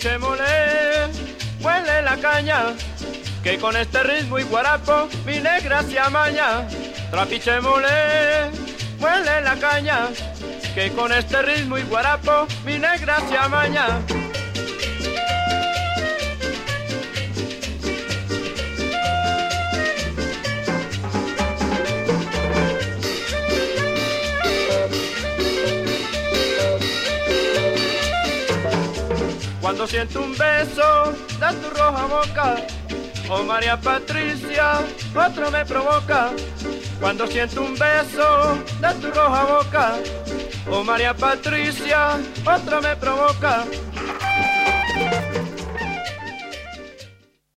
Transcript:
trapiche mole, huele la caña, que con este ritmo y guarapo mi negra se amaña. Trapiche mole, huele la caña, que con este ritmo y guarapo mi negra se amaña. Cuando siento un beso de tu roja boca, oh María Patricia, otro me provoca. Cuando siento un beso de tu roja boca, oh María Patricia, otro me provoca.